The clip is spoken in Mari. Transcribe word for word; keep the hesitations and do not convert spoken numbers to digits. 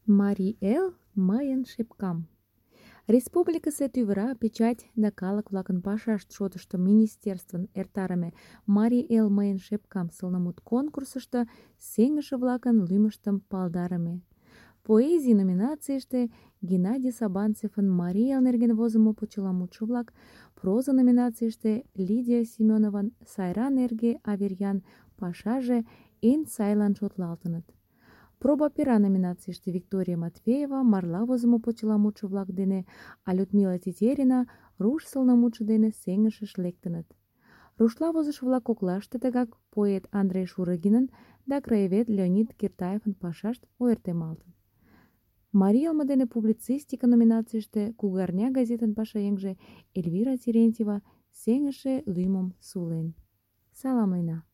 Марий эл мыйын шепкам. Республикысе тӱвыра печать да калык-влакын пашашт шотышто министерствын эртарыме «Марий эл мыйын шепкам» сылнымут конкурсышто сеҥыше-влакын лӱмыштым палдарыме. Поэзий номинацийыште Геннадий Сабанцевын «Марий эл» нерген возымо почеламутшо-влак, проза номинацийыште Лидия Семенован «Сайран эрге Аверьян» пашаже эн сайлан шотлалтыныт. Проба пера номинацийыште Виктория Матвеева марла возымо почеламутшо-влак дене, а Людмила Тетерина руш сылнымутшо дене сеҥышыш лектыныт. Рушла возышо-влак коклаште тыгак поэт Андрей Шурыгинын да краевед Леонид Киртаевын пашашт ойыртемалтын. Марий йылме дене публицистика номинацийыште «Кугарня» газетын пашаеҥже Эльвира Терентьева сеҥыше лӱмым сулен. Саламлена.